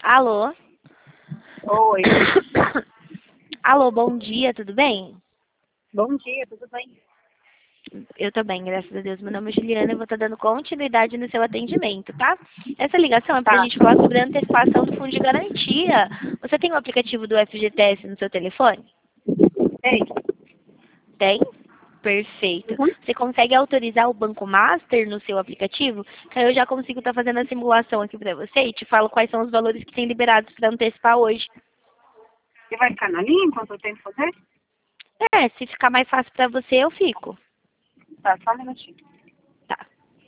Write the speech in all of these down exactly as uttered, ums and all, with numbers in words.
Alô? Oi. Alô, bom dia, tudo bem? Bom dia, tudo bem? Eu tô bem, graças a Deus. Meu nome é Juliana e vou estar dando continuidade no seu atendimento, tá? Essa ligação é para a Tá. gente falar sobre a antecipação do fundo de garantia. Você tem o aplicativo do F G T S no seu telefone? Ei. Tem? Perfeito. Uhum. Você consegue autorizar o Banco Master no seu aplicativo? Que aí eu já consigo estar fazendo a simulação aqui para você e te falo quais são os valores que tem liberados para antecipar hoje. Você vai ficar na linha enquanto eu tento fazer? É, se ficar mais fácil para você, eu fico. Tá, só um minutinho. Tá.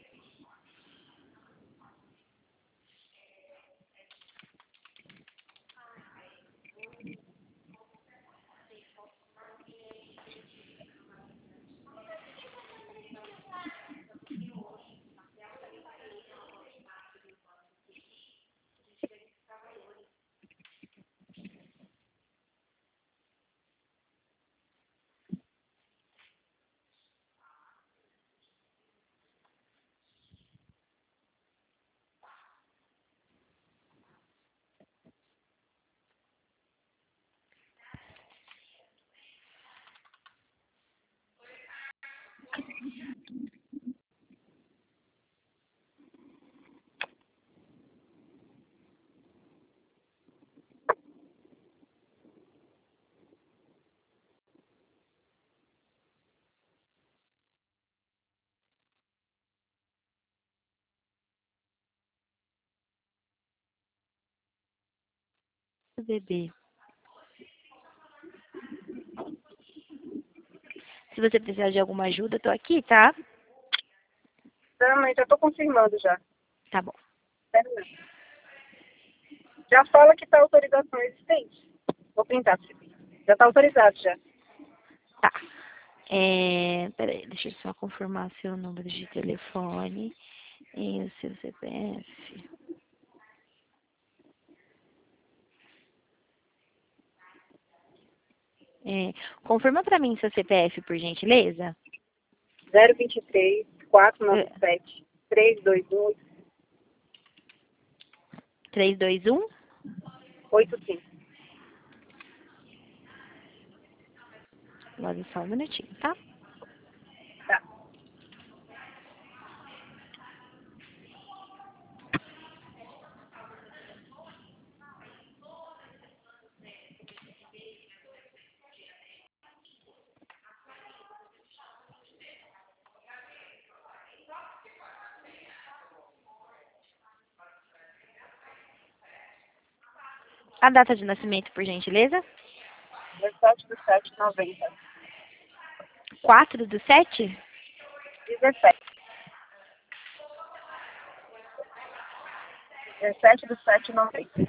Bebê. Se você precisar de alguma ajuda, tô aqui, tá? Não, mas já tô confirmando já. Tá bom. Espera um minuto. Já fala que tá autorização existente. Vou printar pra você. Já tá autorizado já. Tá. É, peraí, deixa eu só confirmar seu número de telefone e o seu C P F. É, confirma pra mim seu C P F, por gentileza. zero vinte e três, quatrocentos e É, noventa e sete, trezentos e vinte e um, três dois um. oitenta e cinco. Agora só um minutinho, tá? Tá. A data de nascimento, por gentileza. dezessete do sete de noventa. quatro do sete. dezessete. dezessete do sete de noventa.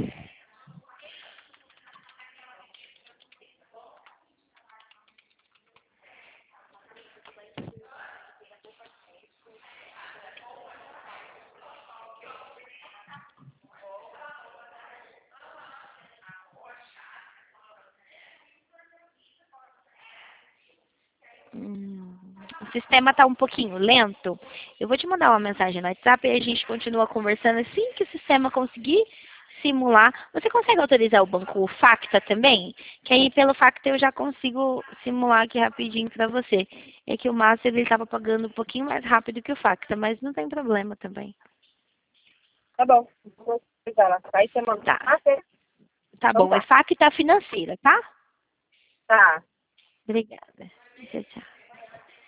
Hum, o sistema tá um pouquinho lento. Eu vou te mandar uma mensagem no WhatsApp e a gente continua conversando assim que o sistema conseguir simular. Você consegue autorizar o banco Facta também? Que aí pelo Facta eu já consigo simular aqui rapidinho para você. É que o Master ele estava pagando um pouquinho mais rápido que o Facta, mas não tem problema também. Tá bom. Vou autorizar lá. Aí você manda. Tá, Ah, sim. tá Então bom. É tá. Facta financeira, tá? Tá. Obrigada. Tchau, tchau.